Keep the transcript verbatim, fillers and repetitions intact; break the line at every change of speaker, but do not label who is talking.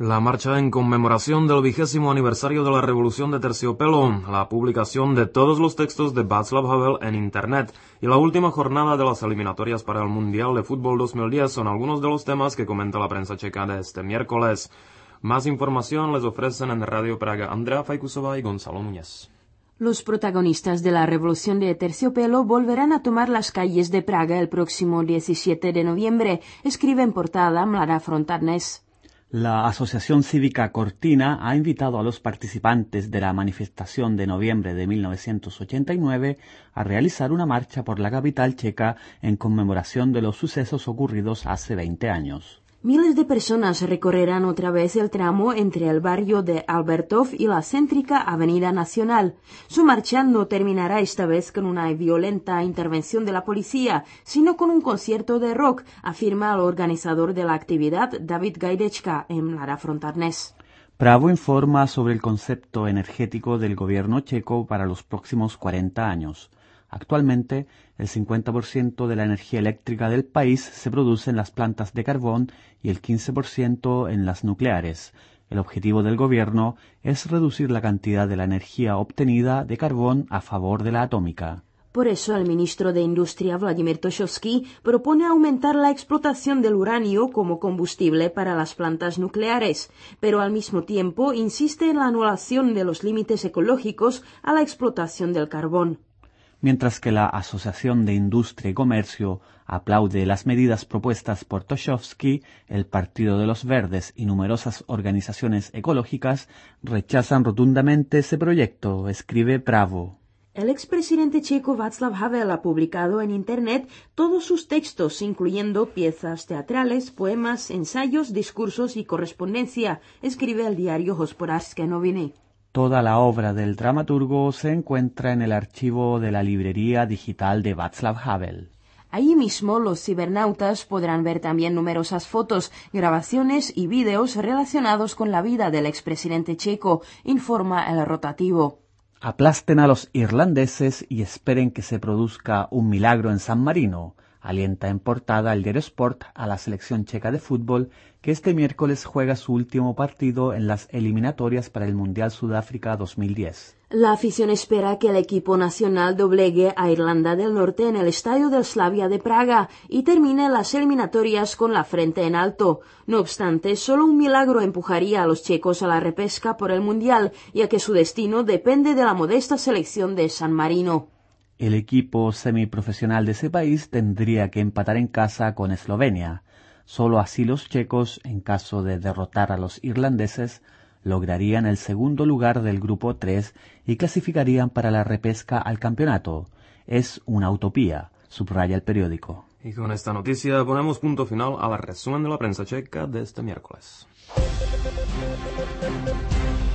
La marcha en conmemoración del vigésimo aniversario de la Revolución de Terciopelo, la publicación de todos los textos de Václav Havel en Internet y la última jornada de las eliminatorias para el Mundial de Fútbol dos mil diez son algunos de los temas que comenta la prensa checa de este miércoles. Más información les ofrecen en Radio Praga Andrea Fajkusová y Gonzalo Núñez.
Los protagonistas de la Revolución de Terciopelo volverán a tomar las calles de Praga el próximo diecisiete de noviembre, escribe en portada Mladá fronta dnes.
La Asociación Cívica Cortina ha invitado a los participantes de la manifestación de noviembre de mil novecientos ochenta y nueve a realizar una marcha por la capital checa en conmemoración de los sucesos ocurridos hace veinte años.
Miles de personas recorrerán otra vez el tramo entre el barrio de Albertov y la céntrica Avenida Nacional. Su marcha no terminará esta vez con una violenta intervención de la policía, sino con un concierto de rock, afirma el organizador de la actividad, David Gajdečka, en Mladá fronta dnes.
Pravo informa sobre el concepto energético del gobierno checo para los próximos cuarenta años. Actualmente, el cincuenta por ciento de la energía eléctrica del país se produce en las plantas de carbón y el quince por ciento en las nucleares. El objetivo del gobierno es reducir la cantidad de la energía obtenida de carbón a favor de la atómica.
Por eso el ministro de Industria, Vladimir Tošovský, propone aumentar la explotación del uranio como combustible para las plantas nucleares, pero al mismo tiempo insiste en la anulación de los límites ecológicos a la explotación del carbón.
Mientras que la Asociación de Industria y Comercio aplaude las medidas propuestas por Tošovský, el Partido de los Verdes y numerosas organizaciones ecológicas rechazan rotundamente ese proyecto, escribe Pravo.
El expresidente checo Václav Havel ha publicado en Internet todos sus textos, incluyendo piezas teatrales, poemas, ensayos, discursos y correspondencia, escribe el diario Hospodářské noviny.
Toda la obra del dramaturgo se encuentra en el archivo de la librería digital de Václav Havel.
Allí mismo los cibernautas podrán ver también numerosas fotos, grabaciones y vídeos relacionados con la vida del expresidente checo, informa el rotativo.
Aplasten a los irlandeses y esperen que se produzca un milagro en San Marino, alienta en portada el diario Sport a la selección checa de fútbol que este miércoles juega su último partido en las eliminatorias para el Mundial Sudáfrica dos mil diez.
La afición espera que el equipo nacional doblegue a Irlanda del Norte en el estadio del Slavia de Praga y termine las eliminatorias con la frente en alto. No obstante, solo un milagro empujaría a los checos a la repesca por el Mundial, ya que su destino depende de la modesta selección de San Marino.
El equipo semiprofesional de ese país tendría que empatar en casa con Eslovenia. Solo así los checos, en caso de derrotar a los irlandeses, lograrían el segundo lugar del grupo tres y clasificarían para la repesca al campeonato. Es una utopía, subraya el periódico.
Y con esta noticia ponemos punto final al resumen de la prensa checa de este miércoles.